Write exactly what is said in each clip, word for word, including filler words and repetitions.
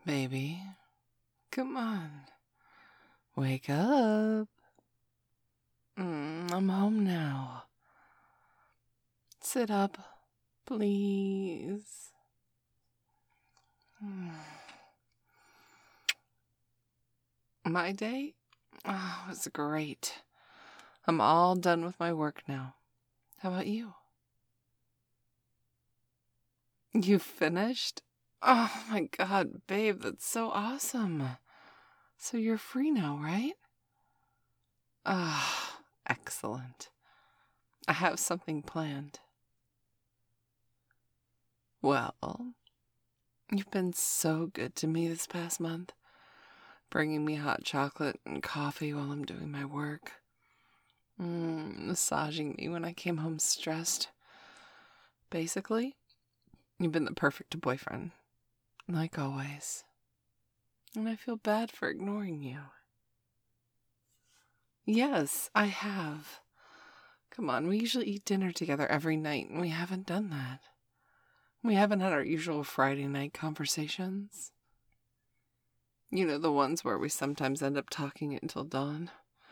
Baby, come on. Wake up. Mm, I'm home now. Sit up, please. Mm. My day? Oh, it was great. I'm all done with my work now. How about you? You finished? Oh my god, babe, that's so awesome. So you're free now, right? Ah, excellent. I have something planned. Well, you've been so good to me this past month, bringing me hot chocolate and coffee while I'm doing my work, mm, massaging me when I came home stressed. Basically, you've been the perfect boyfriend, like always. And I feel bad for ignoring you. Yes, I have. Come on, we usually eat dinner together every night, and we haven't done that. We haven't had our usual Friday night conversations. You know, the ones where we sometimes end up talking until dawn.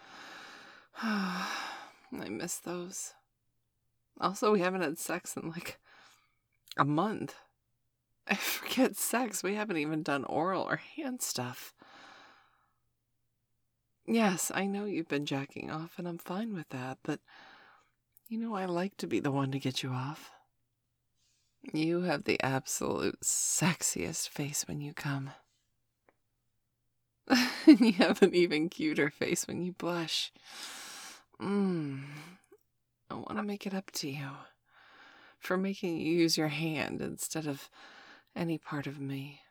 I miss those. Also, we haven't had sex in like a month. I forget sex. We haven't even done oral or hand stuff. Yes, I know you've been jacking off, and I'm fine with that, but you know I like to be the one to get you off. You have the absolute sexiest face when you come. You have an even cuter face when you blush. Mmm. I want to make it up to you for making you use your hand instead of any part of me.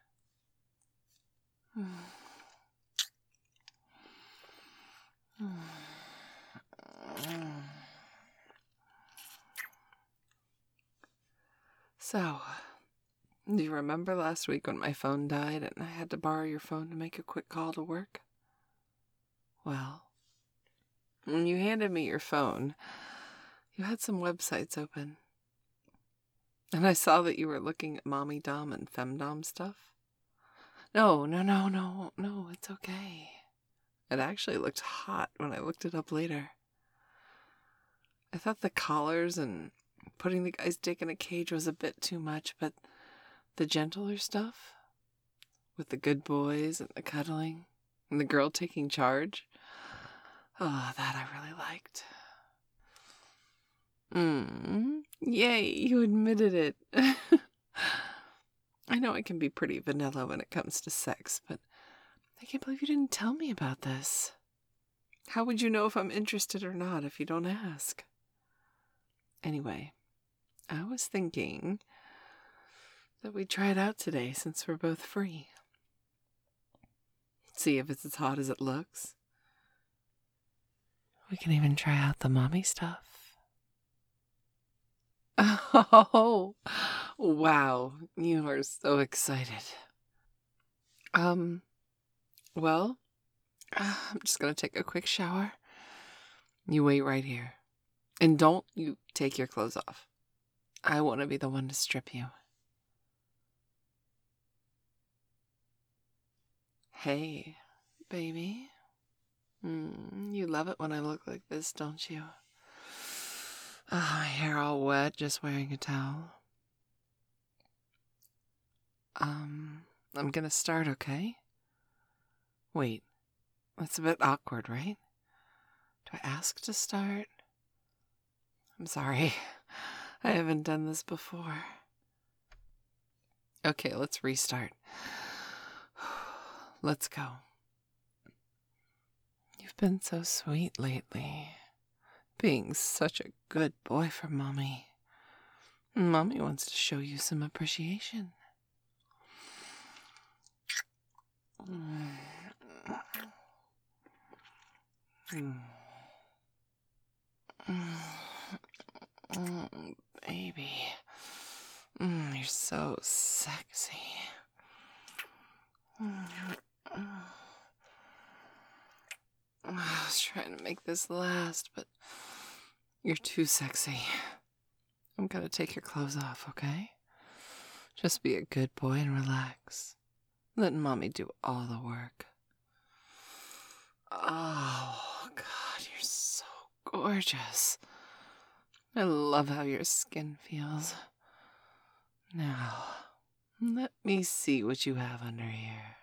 So, do you remember last week when my phone died and I had to borrow your phone to make a quick call to work? Well, when you handed me your phone, you had some websites open. And I saw that you were looking at mommy dom and femdom stuff. No, no, no, no, no, it's okay. It actually looked hot when I looked it up later. I thought the collars and putting the guy's dick in a cage was a bit too much, but the gentler stuff, with the good boys and the cuddling, and the girl taking charge, oh, that I really liked. Mm, yay, you admitted it. I know it can be pretty vanilla when it comes to sex, but I can't believe you didn't tell me about this. How would you know if I'm interested or not if you don't ask? Anyway, I was thinking that we'd try it out today since we're both free. See if it's as hot as it looks. We can even try out the mommy stuff. Oh, wow, you are so excited. Um, well, I'm just gonna take a quick shower. You wait right here. And don't you take your clothes off. I want to be the one to strip you. Hey, baby. Mm, you love it when I look like this, don't you? Oh, my hair all wet, just wearing a towel. Um, I'm gonna start, okay? Wait, that's a bit awkward, right? Do I ask to start? I'm sorry. I haven't done this before. Okay, let's restart. Let's go. You've been so sweet lately. Being such a good boy for Mommy. Mommy wants to show you some appreciation. Mm. Mm. Mm, baby. Mm, you're so sexy. Mm. I was trying to make this last, but you're too sexy. I'm gonna take your clothes off, okay? Just be a good boy and relax. Let Mommy do all the work. Oh, God, you're so gorgeous. I love how your skin feels. Now, let me see what you have under here.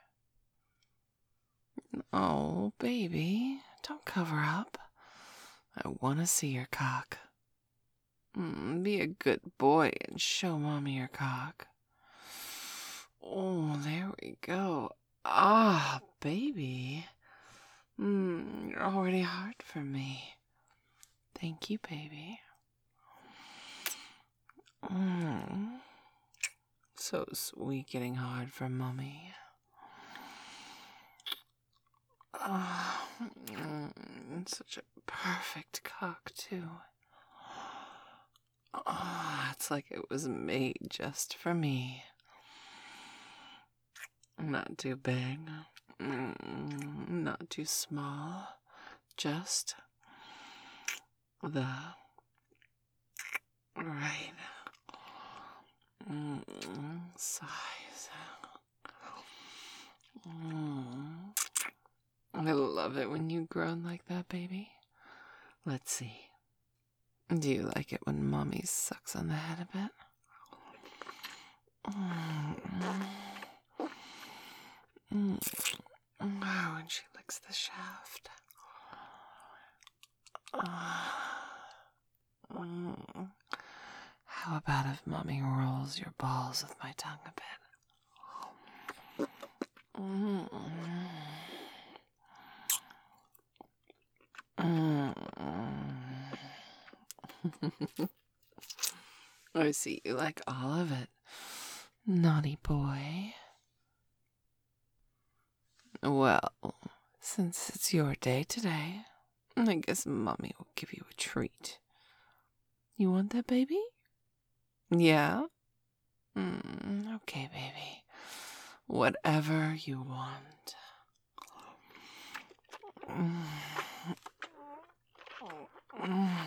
Oh, baby, don't cover up. I want to see your cock. Mm, be a good boy and show Mommy your cock. Oh, there we go. Ah, baby. Mm, you're already hard for me. Thank you, baby. Mm. So sweet getting hard for Mommy. Ah, mm, such a perfect cock, too. Ah, it's like it was made just for me. Not too big, mm, not too small, just the right mm, size. Mm. I love it when you groan like that, baby. Let's see. Do you like it when Mommy sucks on the head a bit? Mm. Mm. Oh, and she licks the shaft. Mm. How about if Mommy rolls your balls with my tongue a bit? Mm. Mm. I see you like all of it, naughty boy. Well, since it's your day today, I guess Mommy will give you a treat. You want that, baby? Yeah? Mm, okay, baby. Whatever you want. Mm. Mm.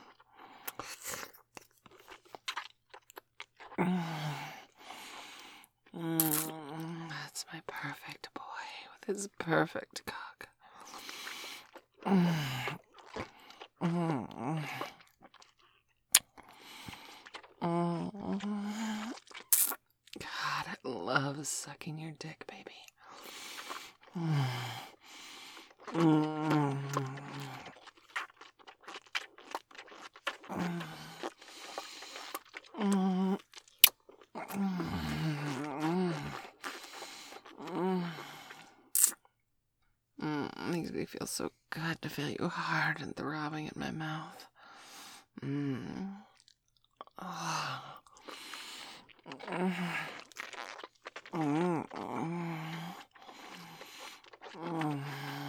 Mm. That's my perfect boy with his perfect cock. Mm. Mm. Mm. God, I love sucking your dick, baby. Mm. Mm. Mm. Mm. Mm. Mm. Makes me feel so good to feel you hard and throbbing in my mouth. Mm. Oh. Mm. Mm. Mm.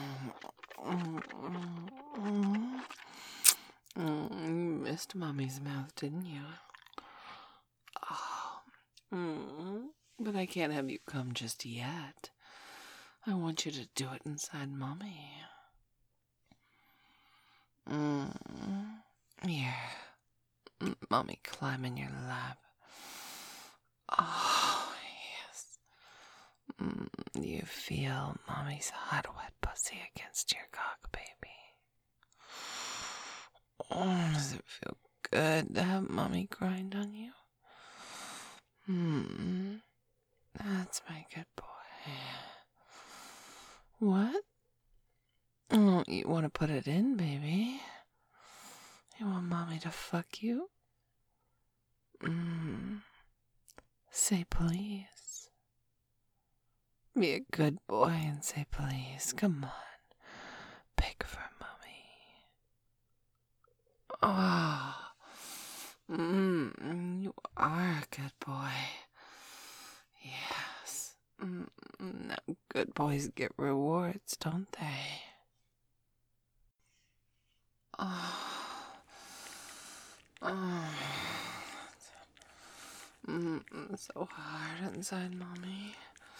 Mm. Mm. You missed Mommy's mouth, didn't you? Oh. Mm. But I can't have you come just yet. I want you to do it inside Mommy. Mm. Here. Mommy, climb in your lap. Oh, yes. Mm. You feel Mommy's hot, wet pussy against your cock, baby. Oh, does it feel good to have Mommy grind on you? Hmm. That's my good boy. What? Oh, you want to put it in, baby? You want Mommy to fuck you? Mm. Say please. Be a good boy and say please. Come on. Beg for Mommy. Ah. Oh. Mm. You are a good boy. Yes. Mm. Now, good boys get rewards, don't they? Oh. Oh. Mm, so hard inside, Mommy.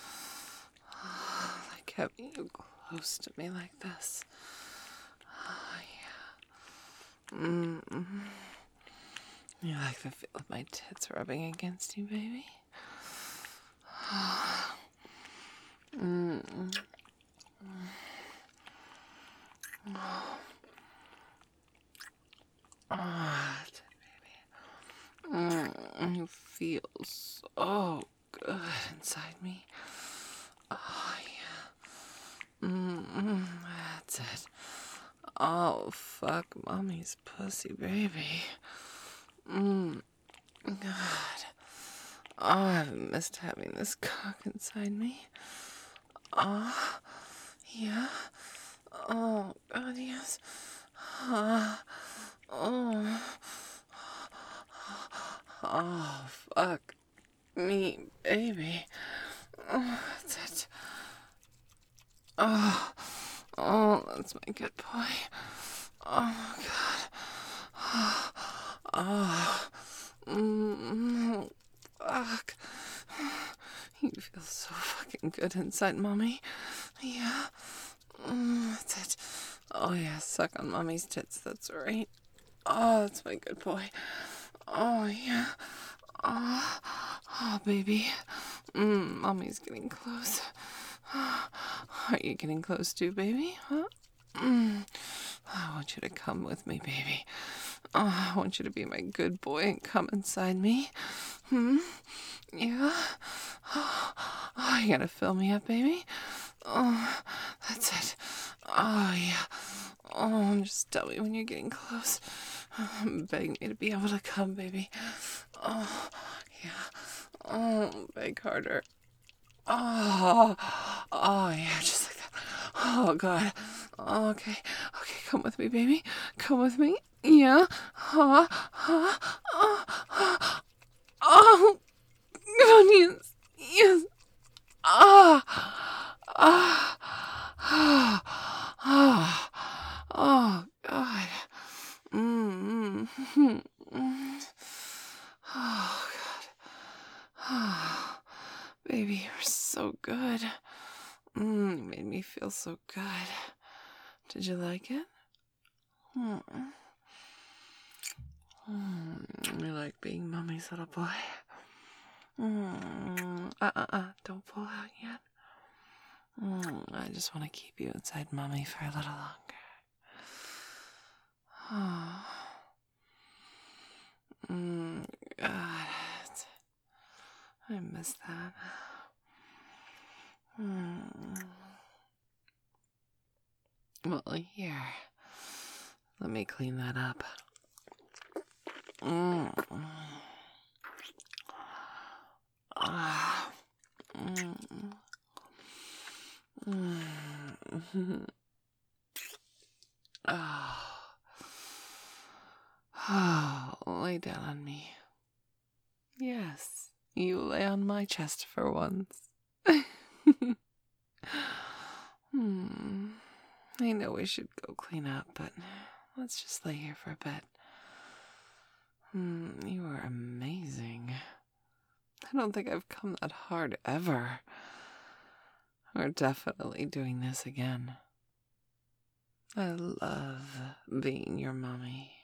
Oh, like having you close to me like this. Oh, yeah. Mm. You like the feel of my tits rubbing against you, baby? Oh. feel so good inside me. Oh, yeah. Mm-mm, that's it. Oh, fuck mommy's pussy, baby. Mm, God. Oh, I've missed having this cock inside me. Oh, yeah. Oh, God, yes. Ah, oh. Oh, fuck me, baby. Oh, that's it. Oh, oh, that's my good boy. Oh, God. Oh, oh. Mm, fuck. You feel so fucking good inside mommy. Yeah. Mm, that's it. Oh, yeah, suck on mommy's tits. That's right. Oh, that's my good boy. Oh, yeah. Oh, oh baby. Mm, mommy's getting close. Are you getting close too, baby? Huh? Mm. I want you to come with me, baby. Oh, I want you to be my good boy and come inside me. Hmm? Yeah? Oh, oh, you gotta fill me up, baby? Oh, that's it. Oh, yeah. Oh, just tell me when you're getting close. Beg me to be able to come, baby. Oh, yeah. Oh, beg harder. Oh, oh, yeah, just like that. Oh, God. Oh, okay. Okay, come with me, baby. Come with me. Yeah. Oh, oh, oh, oh, oh. Onions. Yes. Ah. Ah. Ah. Ah. Oh, God. Mm. Mm. Mm. Oh, God. Oh, baby, you're so good. Mm, you made me feel so good. Did you like it? Mm. Mm, you like being mommy's little boy? Mm. Uh-uh-uh, don't pull out yet. Mm, I just want to keep you inside mommy for a little longer. Oh. Mm, God. I miss that. Mm. Well, here. Let me clean that up. Mm. Ah. Mm. Mm. Oh. Oh, lay down on me. Yes, you lay on my chest for once. Hmm. I know we should go clean up, but let's just lay here for a bit. Hmm, you are amazing. I don't think I've come that hard ever. We're definitely doing this again. I love being your mommy.